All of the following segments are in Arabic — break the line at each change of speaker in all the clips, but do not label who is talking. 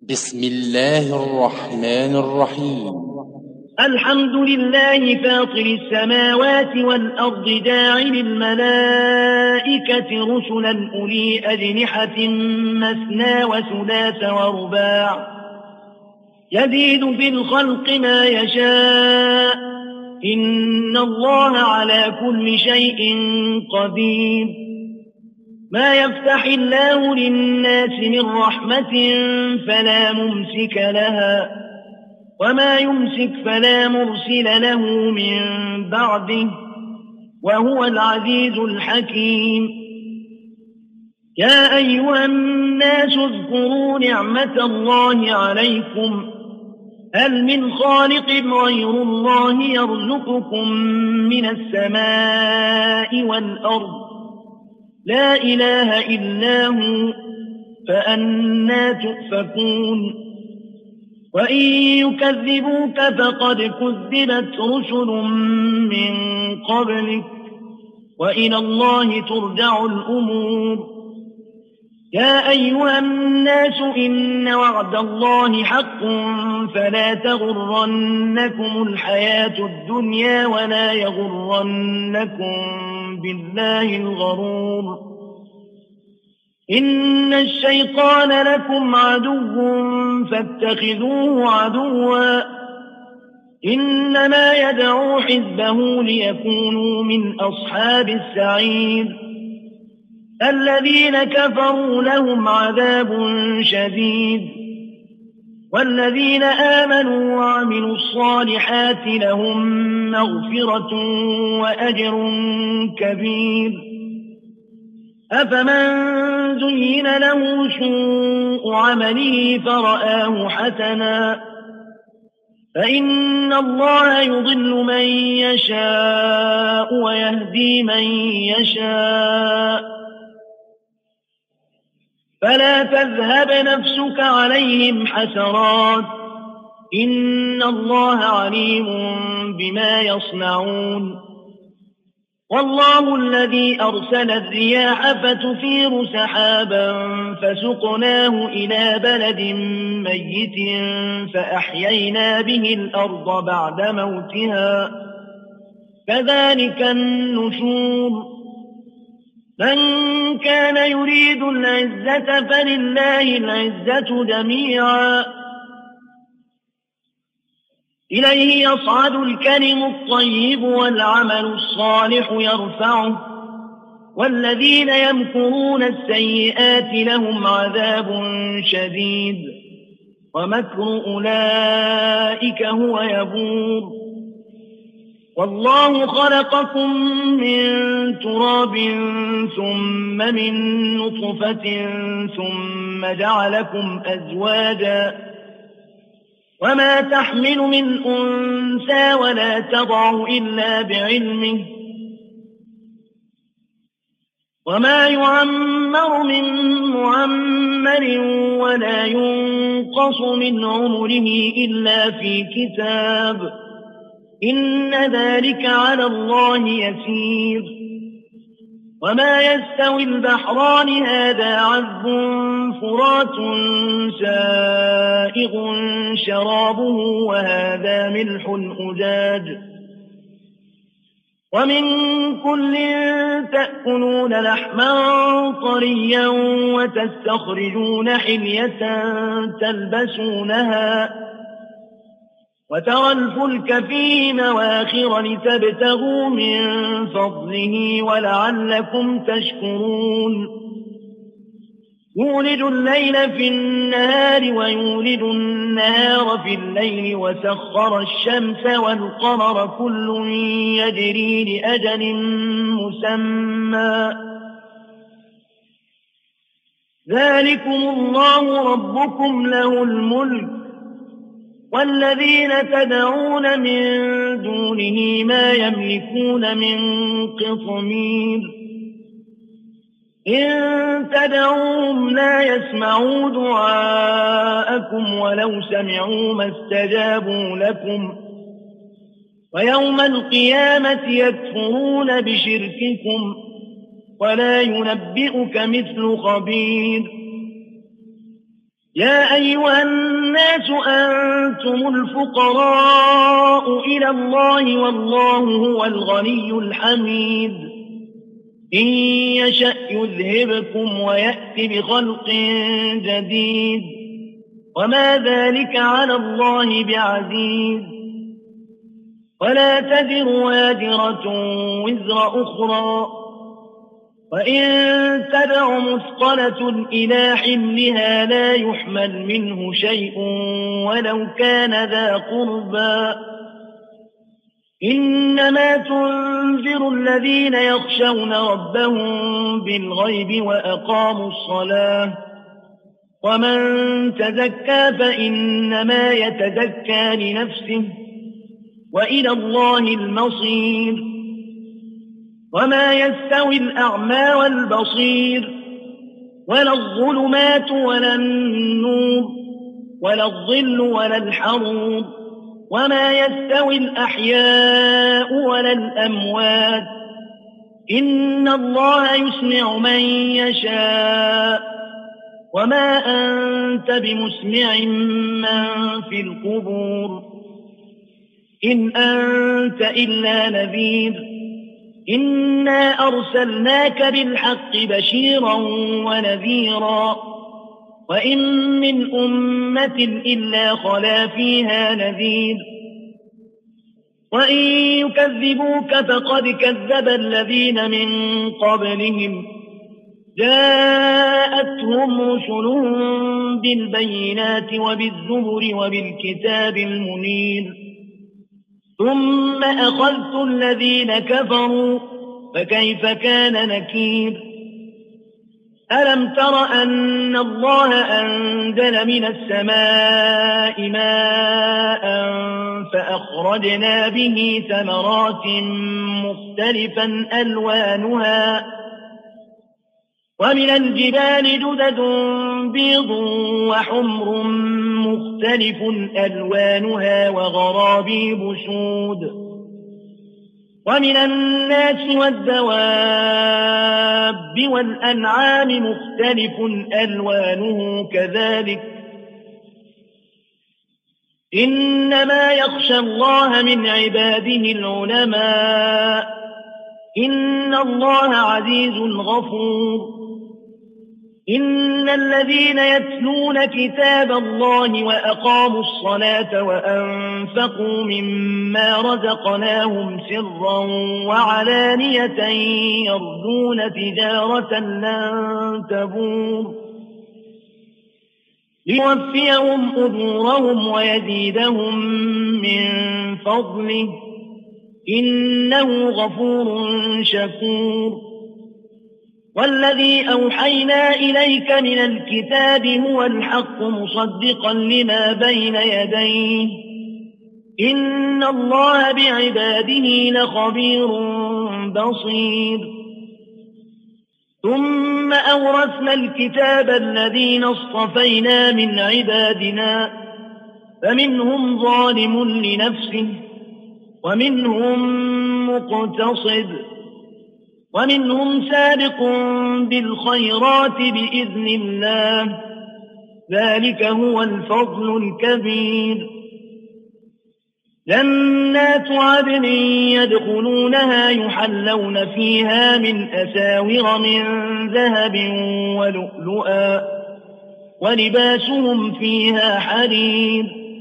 بسم الله الرحمن الرحيم.
الحمد لله فاطر السماوات والأرض جاعل الملائكة رسلا أولي أجنحة مثنى وثلاث ورباع يزيد في الخلق ما يشاء إن الله على كل شيء قدير. ما يفتح الله للناس من رحمة فلا ممسك لها وما يمسك فلا مرسل له من بعده وهو العزيز الحكيم. يا أيها الناس اذكروا نعمة الله عليكم هل من خالق غير الله يرزقكم من السماء والأرض لا إله إلا هو فأنى تؤفكون. وإن يكذبوك فقد كذبت رسل من قبلك وإلى الله ترجع الأمور. يا أيها الناس إن وعد الله حق فلا تغرنكم الحياة الدنيا ولا يغرنكم بالله الغرور. إن الشيطان لكم عدو فاتخذوه عدوا إنما يدعو حزبه ليكونوا من أصحاب السعير. الذين كفروا لهم عذاب شديد والذين آمنوا وعملوا الصالحات لهم مغفرة وأجر كبير. أفمن زين له سوء عمله فرآه حسنا فإن الله يضل من يشاء ويهدي من يشاء فلا تذهب نفسك عليهم حسرات إن الله عليم بما يصنعون. والله الذي أرسل الرياح فتثير سحابا فسقناه إلى بلد ميت فأحيينا به الأرض بعد موتها كذلك النشور. من كان يريد العزة فلله العزة جميعا إليه يصعد الكلم الطيب والعمل الصالح يرفعه والذين يمكرون السيئات لهم عذاب شديد ومكر أولئك هو يبور. والله خلقكم من تراب ثم من نطفة ثم جعلكم أزواجا وما تحمل من أنثى ولا تضع إلا بعلمه وما يعمر من معمر ولا ينقص من عمره إلا في كتاب إن ذلك على الله يسير. وما يستوي البحران هذا عذب فرات سائغ شرابه وهذا ملح أجاج ومن كل تأكلون لحما طريا وتستخرجون حلية تلبسونها وترى الفلك فيه مواخر لتبتغوا من فضله ولعلكم تشكرون. يولج الليل في النهار ويولج النهار في الليل وسخر الشمس والقمر كل يجري لأجل مسمى ذلكم الله ربكم له الملك والذين تدعون من دونه ما يملكون من قطمير. إن تدعوهم لا يسمعوا دعاءكم ولو سمعوا ما استجابوا لكم ويوم القيامة يكفرون بشرككم ولا ينبئك مثل خبير. يا أيها الناس أنتم الفقراء إلى الله والله هو الغني الحميد إن يشأ يذهبكم ويأتي بخلق جديد وما ذلك على الله بعزيز ولا تزر وازرة وزر أخرى وإن تدع مثقلة إلى حملها لا يحمل منه شيء ولو كان ذا قربى إنما تنذر الذين يخشون ربهم بالغيب وأقاموا الصلاة ومن تزكى فإنما يتزكى لنفسه وإلى الله المصير وما يستوي الأعمى والبصير ولا الظلمات ولا النور ولا الظل ولا الحرور وما يستوي الأحياء ولا الأموات إن الله يسمع من يشاء وما أنت بمسمع من في القبور إن أنت إلا نذير إنا أرسلناك بالحق بشيرا ونذيرا وإن من أمة إلا خلا فيها نذير وإن يكذبوك فقد كذب الذين من قبلهم جاءتهم رسلهم بالبينات وبالزبر وبالكتاب المنير ثم أخذت الذين كفروا فكيف كان نكير ألم تر أن الله أنزل من السماء ماء فأخرجنا به ثمرات مختلفا ألوانها ومن الجبال جدد بيض وحمر مختلف ألوانها وغرابيب سود ومن الناس والدواب والأنعام مختلف ألوانه كذلك إنما يخشى الله من عباده العلماء إن الله عزيز غفور إن الذين يتلون كتاب الله وأقاموا الصلاة وأنفقوا مما رزقناهم سرا وعلانية يرجون تجارة لن تبور ليوفيهم أجورهم ويزيدهم من فضله إنه غفور شكور والذي أوحينا إليك من الكتاب هو الحق مصدقا لما بين يديه إن الله بعباده لخبير بصير ثم أورثنا الكتاب الذين اصطفينا من عبادنا فمنهم ظالم لنفسه ومنهم مقتصد ومنهم سابق بالخيرات بإذن الله ذلك هو الفضل الكبير جنات عدن يدخلونها يحلون فيها من أساور من ذهب ولؤلؤا ولباسهم فيها حرير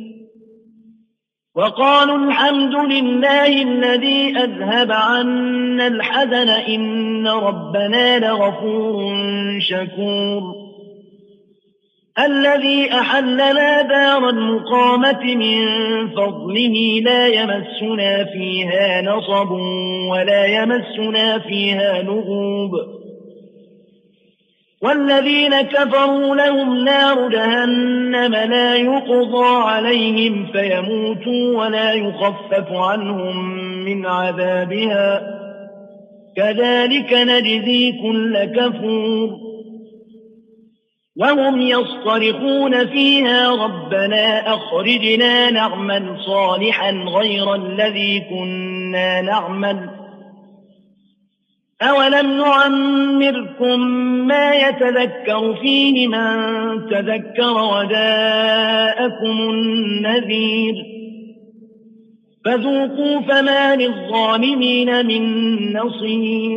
وقالوا الحمد لله الذي أذهب عنا الحزن إن ربنا لغفور شكور الذي أحلنا دار المقامة من فضله لا يمسنا فيها نصب ولا يمسنا فيها لغوب والذين كفروا لهم نار جهنم لا يقضى عليهم فيموتوا ولا يخفف عنهم من عذابها كذلك نجزي كل كفور وهم يصطرخون فيها ربنا أخرجنا نعمل صالحا غير الذي كنا نعمل أولم نعمركم ما يتذكر فيه من تذكر وجاءكم النذير فذوقوا فما للظالمين من نصير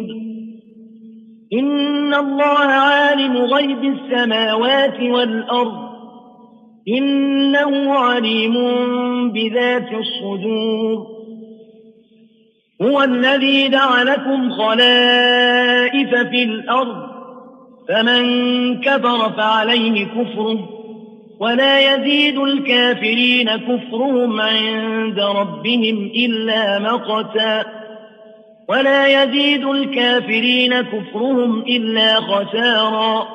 إن الله عالم غيب السماوات والأرض إنه عليم بذات الصدور هو الذي جعلكم خلائف في الأرض فمن كفر فعليه كفره ولا يزيد الكافرين كفرهم عند ربهم إلا مقتا ولا يزيد الكافرين كفرهم إلا خسارا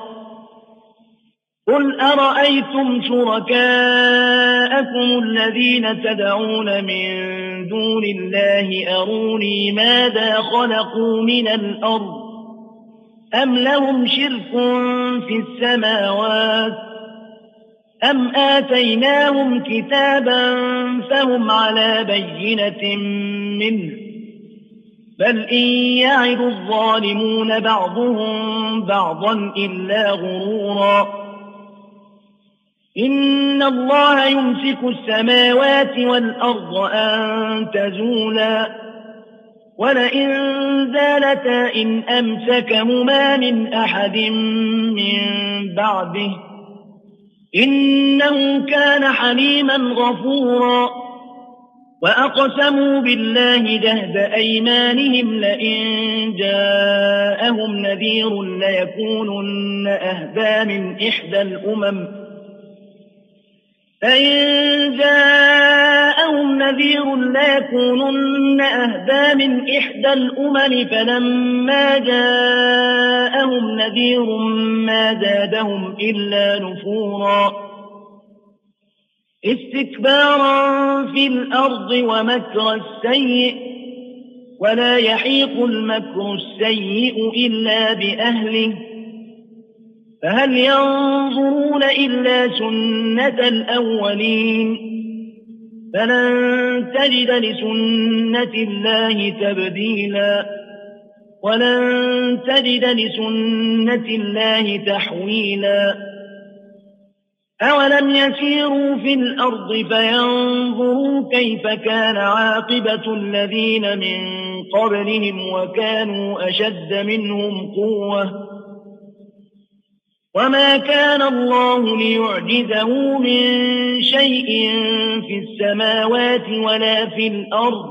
قل أرأيتم شركاءكم الذين تدعون من دون الله أروني ماذا خلقوا من الأرض أم لهم شرك في السماوات أم آتيناهم كتابا فهم على بينة منه بل إن يعد الظالمون بعضهم بعضا إلا غرورا إن الله يمسك السماوات والأرض أن تزولا ولئن زالتا إن أمسكهما من أحد من بعده إنه كان حليما غفورا وأقسموا بالله جهد أيمانهم لئن جاءهم نذير ليكونن أهدى من إحدى الأمم فإن جاءهم نذير ليكونن أهدى من إحدى الأمم فلما جاءهم نذير ما زادهم إلا نفورا استكبارا في الأرض ومكر السيء ولا يحيق المكر السيء إلا بأهله فهل ينظرون إلا سنة الأولين فلن تجد لسنة الله تبديلا ولن تجد لسنة الله تحويلا أولم يسيروا في الأرض فينظروا كيف كان عاقبة الذين من قبلهم وكانوا أشد منهم قوة وما كان الله ليعجزه من شيء في السماوات ولا في الأرض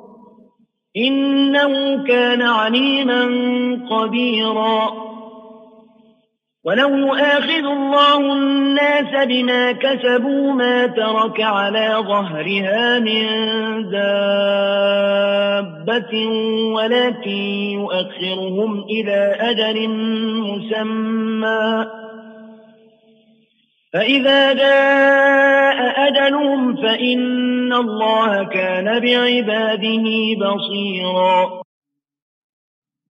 إنه كان عليما قديرا ولو يؤاخذ الله الناس بما كسبوا ما ترك على ظهرها من دابة ولكن يؤخرهم إلى أجل مسمى فإذا جاء أجلهم فإن الله كان بعباده بصيرا